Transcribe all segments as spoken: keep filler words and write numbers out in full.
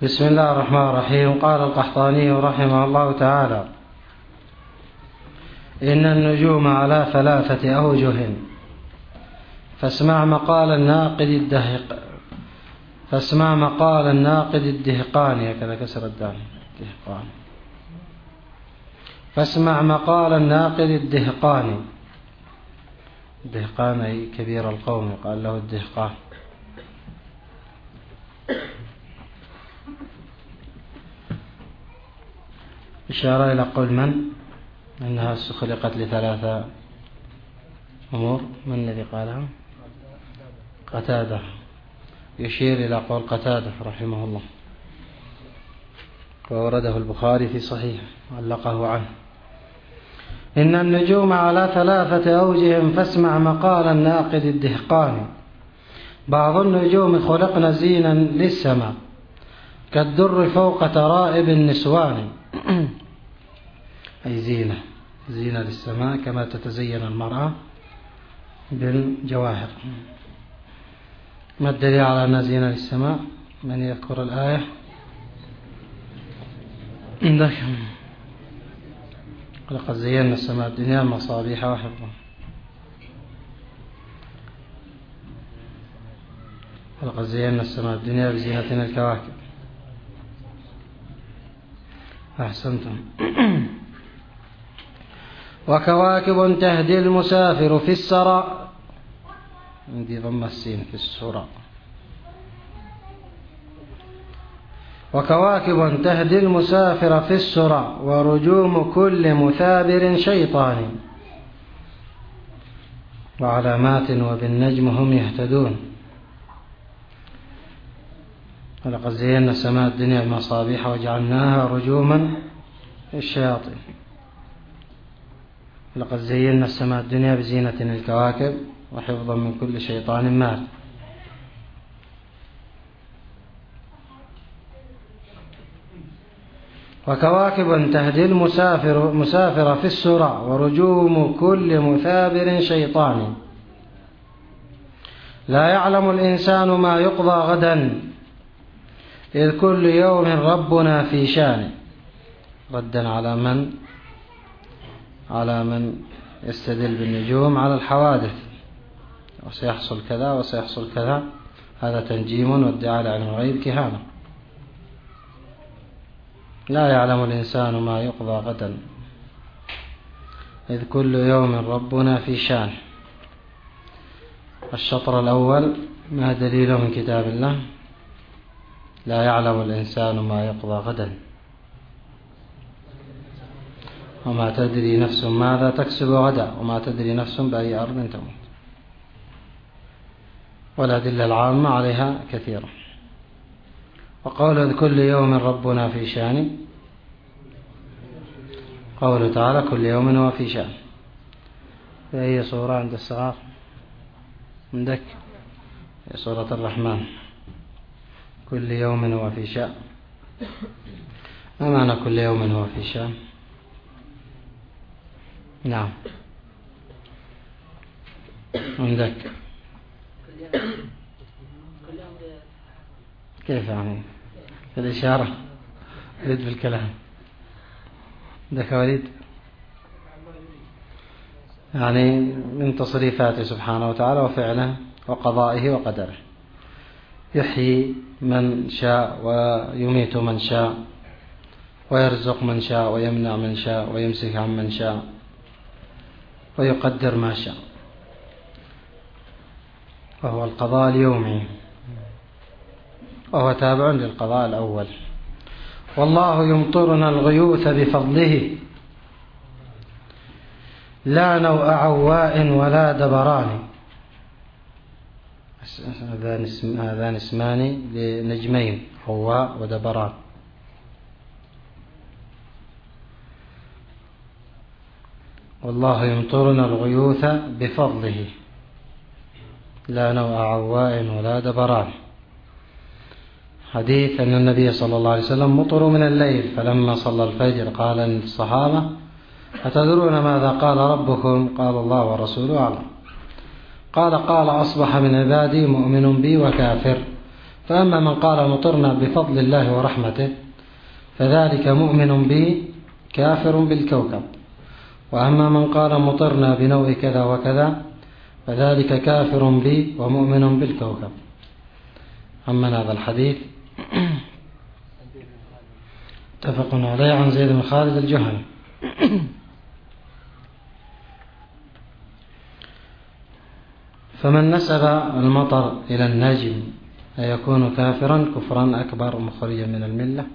بسم الله الرحمن الرحيم. قال القحطاني رحمه الله تعالى: إن النجوم على ثلاثة أوجه، فاسمع مقال الناقد الدهق فاسمع مقال الناقد الدهقاني هكذا كسر الدال الدهقاني فاسمع مقال الناقد الدهقاني. الدهقان أي كبير القوم، قال له الدهقان. إشارة إلى قول من أنها خلقت لثلاثة أمور. من الذي قالها؟ قتادة. يشير إلى قول قتادة رحمه الله، وورده البخاري في صحيح علقه عنه: إن النجوم على ثلاثة أوجه، فاسمع مقال الناقد الدهقاني. بعض النجوم خلقن زينا للسماء كالدر فوق ترائب النسوان. أي زينة زينة للسماء كما تتزين المرأة بالجواهر. ما الدليل على أنها زينة للسماء؟ من يذكر الآية؟ عندك: لقد زينا السماء الدنيا مصابيح وحفظا. ولقد زينا السماء الدنيا بزينة الكواكب. أحسنتم. وكواكب تهدي المسافر في السراء، عندي ضم السين في السراء. وكواكب تهدي المسافر في السراء، ورجوم كل مثابر شيطان. وعلامات وبالنجم هم يهتدون. ولقد زينا السماء الدنيا بمصابيح وجعلناها رجوما للشياطين. لقد زينا السماء الدنيا بزينة الكواكب وحفظا من كل شيطان مارد. وكواكب تهدي المسافر مسافر في السراء، ورجوم كل مثابر شيطان. لا يعلم الإنسان ما يقضى غدا، إذ كل يوم ربنا في شان. ردا على من على من يستدل بالنجوم على الحوادث، وسيحصل كذا وسيحصل كذا. هذا تنجيم وادعاء علم الغيب كهانة. لا يعلم الإنسان ما يقضى غدا، إذ كل يوم ربنا في شان. الشطر الأول: ما دليله من كتاب الله؟ لا يعلم الإنسان ما يقضى غدا، وما تدري نفس ماذا تكسب غدا، وما تدري نفس بأي أرض تموت. والأدلة العامة عليها كثيرة. وقول كل يوم ربنا في شان، قوله تعالى: كل يوم هو في شان. في أي صورة عند الصغار؟ عندك في سورة الرحمن: كل يوم هو في شان. ما معنى كل يوم هو في شان؟ نعم. عندك كيف يعني؟ في الإشارة رد بالكلام. عندك وليد؟ يعني من تصريفاته سبحانه وتعالى وفعله وقضائه وقدره. يحيي من شاء ويميت من شاء، ويرزق من شاء ويمنع من شاء، ويمسك عن من شاء، ويقدر ما شاء. وهو القضاء اليومي، وهو تابع للقضاء الأول. والله يمطرنا الغيوث بفضله، لا نوء عواء ولا دبران. هذان اسمان لنجمين، عواء ودبران. والله يمطرنا الغيوث بفضله، لا نوء عواء ولا دبران. حديث أن النبي صلى الله عليه وسلم مطر من الليل، فلما صلى الفجر قال للصحابة: أتدرون ماذا قال ربكم؟ قال: الله ورسوله أعلم. قال: قال: أصبح من عبادي مؤمن بي وكافر، فأما من قال مطرنا بفضل الله ورحمته فذلك مؤمن بي كافر بالكوكب، وأما من قال مطرنا بنوء كذا وكذا فذلك كافر بي ومؤمن بالكوكب. أما هذا الحديث اتفق عليه عن زيد بن خالد الجهني. فمن نسب المطر إلى النجم أيكون كافرا كفرا أكبر مخرجا من الملة؟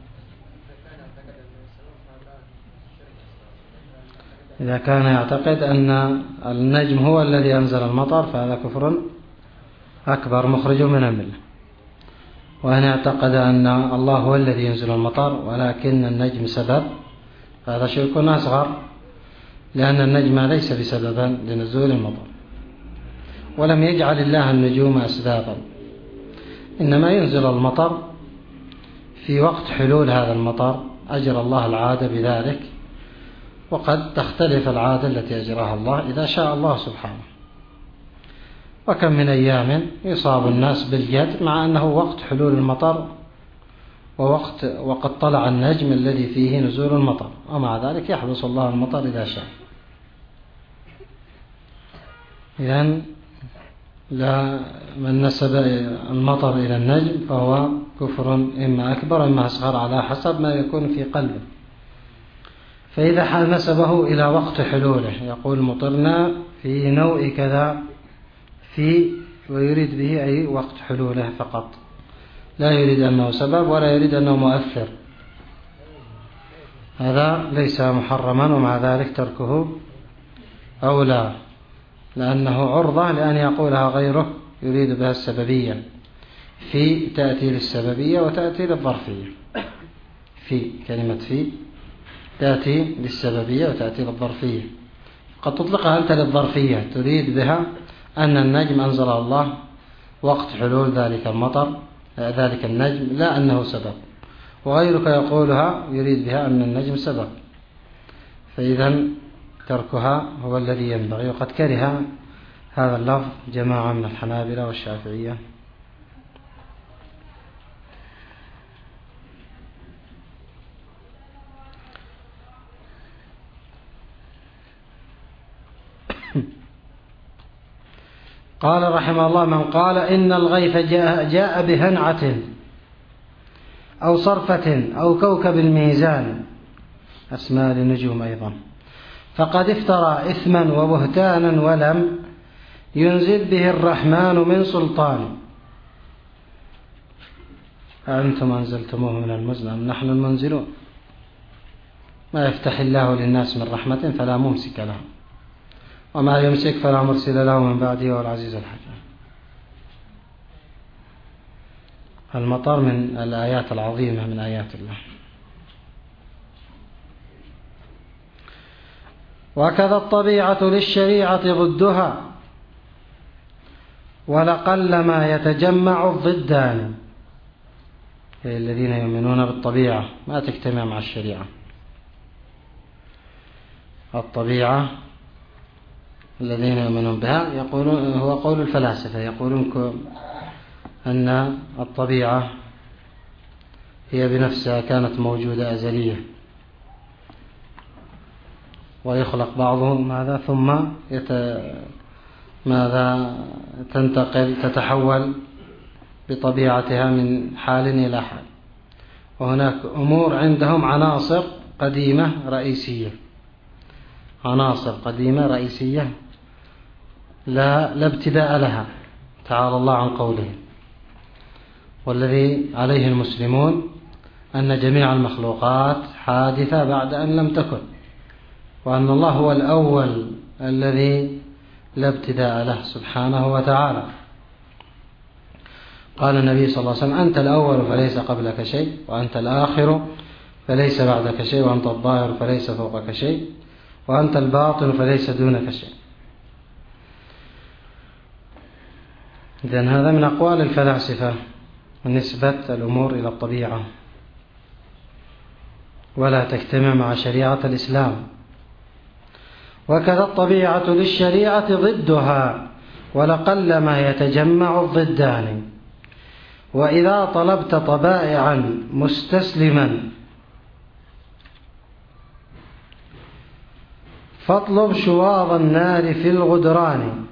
إذا كان يعتقد أن النجم هو الذي أنزل المطر فهذا كفر أكبر مخرج من الملة. وإن اعتقد أن الله هو الذي ينزل المطر ولكن النجم سبب فهذا شرك أصغر، لأن النجم ليس بسببا لنزول المطر، ولم يجعل الله النجوم أسبابا، إنما ينزل المطر في وقت حلول هذا المطر، أجرى الله العادة بذلك، وقد تختلف العادة التي أجراها الله إذا شاء الله سبحانه. وكم من أيام يصاب الناس بالجد مع أنه وقت حلول المطر ووقت وقد طلع النجم الذي فيه نزول المطر، ومع ذلك يحبس الله المطر إذا شاء. إذن لا من نسب المطر إلى النجم فهو كفر إما أكبر إما أصغر على حسب ما يكون في قلبه. فإذا نسبه إلى وقت حلوله يقول مطرنا في نوء كذا في ويريد به أي وقت حلوله فقط، لا يريد أنه سبب ولا يريد أنه مؤثر، هذا ليس محرما، ومع ذلك تركه أولى، لأنه عرضة لأن يقولها غيره يريد بها السببية. في تأتي للسببية وتأتي للظرفية، في كلمة في تأتي للسببية وتأتي للظرفية، قد تطلقها أنت للظرفية تريد بها أن النجم أنزل الله وقت حلول ذلك المطر ذلك النجم لا أنه سبب، وغيرك يقولها يريد بها أن النجم سبب، فإذا تركها هو الذي ينبغي. وقد كره هذا اللفظ جماعة من الحنابلة والشافعية. قال رحمه الله من قال إن الغيث جاء, جاء بهنعة أو صرفة أو كوكب الميزان، أسماء للنجوم أيضا، فقد افترى إثما وبهتانا ولم ينزل به الرحمن من سلطان. أنتم أنزلتموه من المزن أم نحن المنزلون؟ ما يفتح الله للناس من رحمة فلا ممسك له، وما يمسك فلا مرسل له من بعده والعزيز الحكيم. المطر من الآيات العظيمة من آيات الله. وكذا الطبيعة للشريعة ضدها ولقلما يتجمع الضدان، الذين يؤمنون بالطبيعة ما تجتمع مع الشريعة. الطبيعة الذين يؤمنون بها يقولون هو قول الفلاسفة، يقولون أن الطبيعة هي بنفسها كانت موجودة أزلية، ويخلق بعضهم ماذا ثم يت... ماذا تنتقل تتحول بطبيعتها من حال إلى حال. وهناك أمور عندهم عناصر قديمة رئيسية، عناصر قديمة رئيسية لا, لا ابتداء لها، تعالى الله عن قوله. والذي عليه المسلمون أن جميع المخلوقات حادثة بعد أن لم تكن، وأن الله هو الأول الذي لا ابتداء له سبحانه وتعالى. قال النبي صلى الله عليه وسلم أنت الأول فليس قبلك شيء، وأنت الآخر فليس بعدك شيء، وأنت الظاهر فليس فوقك شيء، وأنت الباطن فليس دونك شيء. إذن هذا من أقوال الفلاسفة نسبة الأمور إلى الطبيعة، ولا تجتمع مع شريعة الإسلام. وكذا الطبيعة للشريعة ضدها ولقلما يتجمع الضدان. وإذا طلبت طبائعا مستسلما فاطلب شواظ النار في الغدران.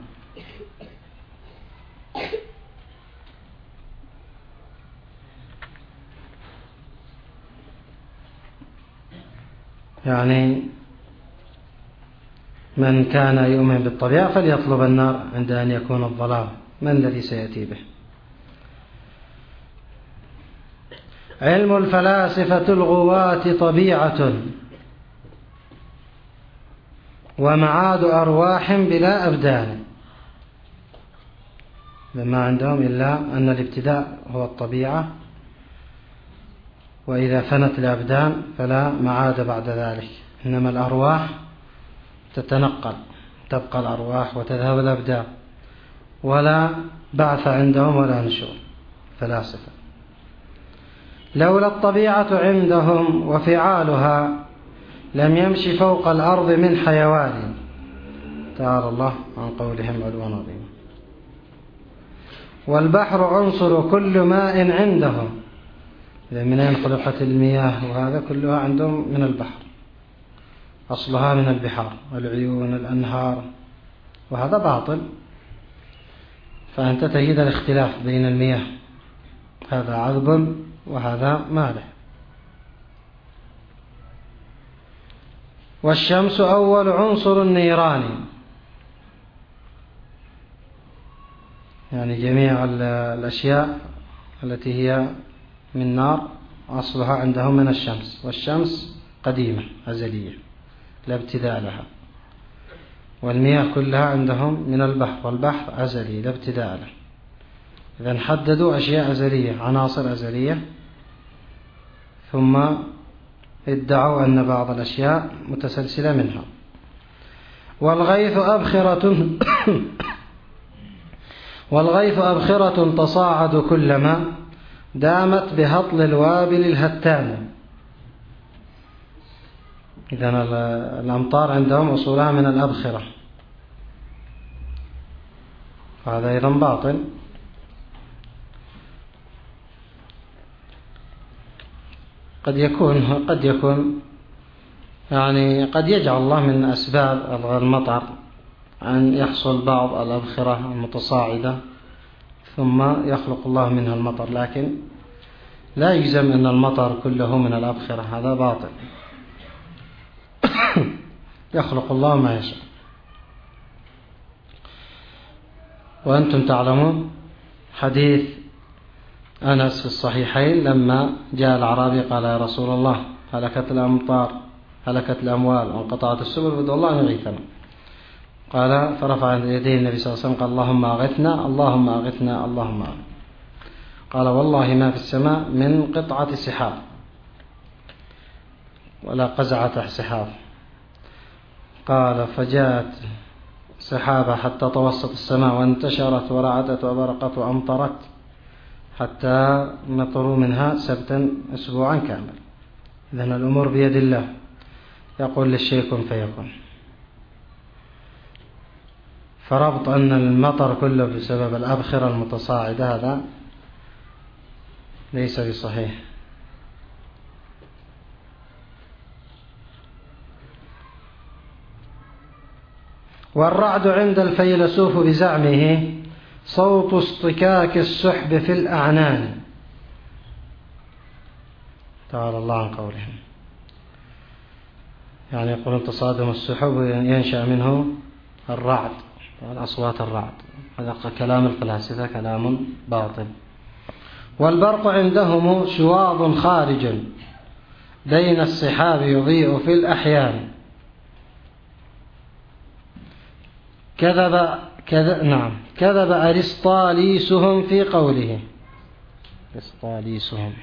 يعني من كان يؤمن بالطبيعة فليطلب النار عند أن يكون الظلام، من الذي سيأتي به؟ علم الفلاسفة الغواة طبيعة ومعاد أرواح بلا أبدان. لما عندهم إلا أن الابتداء هو الطبيعة، وإذا فنت الأبدان فلا معاد بعد ذلك، إنما الأرواح تتنقل، تبقى الأرواح وتذهب الأبدان، ولا بعث عندهم ولا نشور فلاسفة. لولا الطبيعة عندهم وفعالها لم يمشي فوق الأرض من حيوان. تعالى الله عن قولهم علوا عظيما. والبحر عنصر كل ماء عندهم. من أين خلقت المياه؟ وهذا كلها عندهم من البحر، أصلها من البحار، العيون، الأنهار، وهذا باطل. فأنت تجد الاختلاف بين المياه، هذا عذب وهذا مالح. والشمس أول عنصر النيران، يعني جميع الأشياء التي هي من نار أصلها عندهم من الشمس، والشمس قديمة أزلية لا ابتداء لها. والمياه كلها عندهم من البحر، والبحر أزلي لا ابتداء له. إذن حددوا أشياء أزلية، عناصر أزلية، ثم ادعوا أن بعض الأشياء متسلسلة منها. والغيث أبخرة والغيث أبخرة تصاعد كلما دامت بهطل الوابل الهتان. إذن الأمطار عندهم أصولها من الأبخرة، هذا أيضا باطل. قد يكون قد يكون يعني قد يجعل الله من أسباب المطر أن يحصل بعض الأبخرة المتصاعدة ثم يخلق الله منها المطر، لكن لا يجزم أن المطر كله من الأبخرة، هذا باطل. يخلق الله ما يشاء. وأنتم تعلمون حديث أنس في الصحيحين لما جاء الأعرابي قال يا رسول الله هلكت الأمطار، هلكت الأموال، وانقطعت السبل، بدأ الله أن يغيثنا. قال فرفع يديه النبي صلى الله عليه وسلم قال اللهم أغثنا اللهم أغثنا اللهم أغثنا. قال والله ما في السماء من قطعة سحاب ولا قزعة سحاب. قال فجاءت سحابة حتى توسط السماء وانتشرت ورعدت وبرقت وأمطرت حتى مطروا منها سبتا أسبوعا كامل. إذن الأمور بيد الله، يقول للشيء كن فيكون. فربط أن المطر كله بسبب الأبخرة المتصاعدة هذا ليس بصحيح. والرعد عند الفيلسوف بزعمه صوت اصطكاك السحب في الأعنان. تعالى الله عن قولهم، يعني يقولون تصادم السحب ينشأ منه الرعد، أصوات الرعد. هذا كلام الفلاسفة كلام باطل. والبرق عندهم شواظ خارج بين السحاب يضيء في الأحيان. كذب كذب نعم كذب أرسطاليسهم في قوله. أرسطاليسهم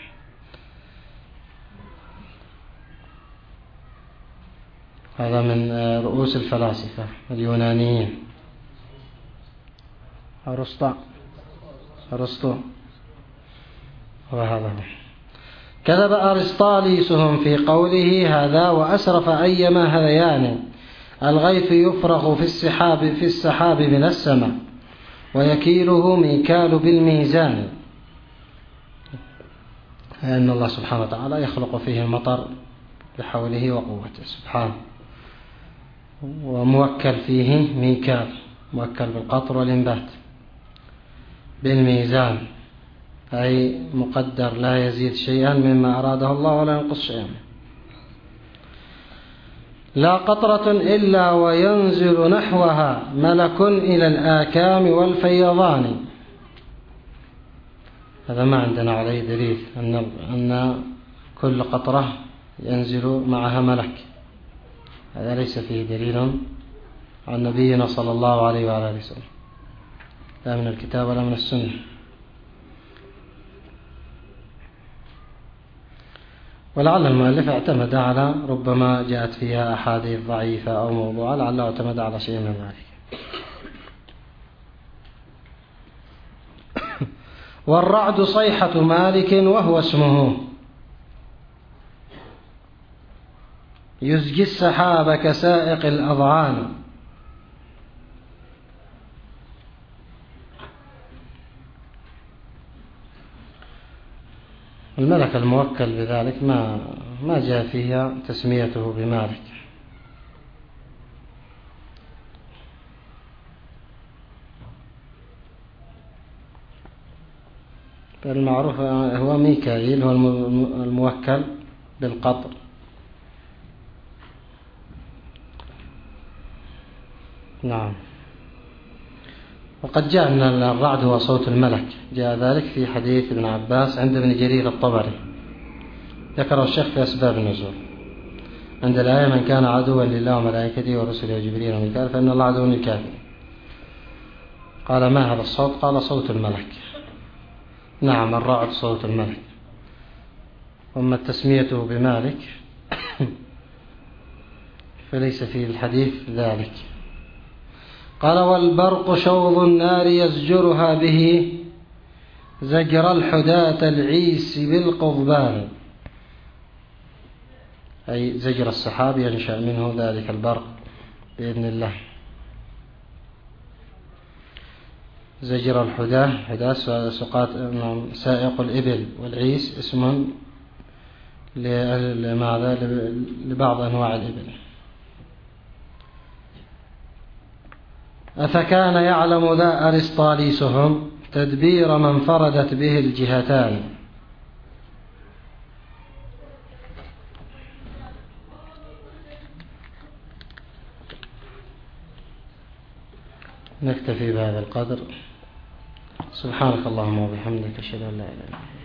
هذا من رؤوس الفلاسفة اليونانيين. أرسطو أرسطو وهذا هو. كذب أرسطاليسهم في قوله هذا وأسرف أيما هذيان. الغيث يفرغ في السحاب في السحاب من السماء ويكيله ميكال بالميزان. أن الله سبحانه وتعالى يخلق فيه المطر بحوله وقوته سبحانه، وموكل فيه ميكال موكل بالقطر والإنبات بالميزان، أي مقدر لا يزيد شيئا مما أراده الله ولا ينقص شيئا. لا قطرة إلا وينزل نحوها ملك إلى الآكام والفيضان. هذا ما عندنا عليه دليل أن أن كل قطرة ينزل معها ملك، هذا ليس فيه دليل عن نبينا صلى الله عليه وعلى آله وسلم، لا من الكتاب ولا من السنة. ولعل المؤلف اعتمد على ربما جاءت فيها أحاديث ضعيفة أو موضوعة، لعله اعتمد على شيء من ذلك. والرعد صيحة مالك وهو اسمه، يزجي السحاب كسائق الأضعان. الملك الموكل بذلك ما ما جاء فيها تسميته بمالك. المعروف هو ميكائيل، هو الموكل بالقطر. نعم. وقد جاء أن الرعد هو صوت الملك، جاء ذلك في حديث ابن عباس عند ابن جرير الطبري، ذكره الشيخ في أسباب النزول عند الآية: من كان عدوا لله وملائكته ورسله وجبريل وميكال فإن الله عدو للكافرين. قال: ما هذا الصوت؟ قال: صوت الملك. نعم، الرعد صوت الملك. وأما تسميته بمالك فليس في الحديث ذلك. قال: والبرق شوظ النار يزجرها به زجر الحداة العيس بالقضبان، أي زجر السحاب ينشأ منه ذلك البرق بإذن الله. زجر الحداة، حداة سائق الإبل، والعيس اسم لبعض أنواع الإبل. أفكان يعلم ذا أرسطاليسهم تدبير من فردت به الجهتان. نكتفي بهذا القدر. سبحانك اللهم وبحمدك، أشهد أن لا إله إلا أنت.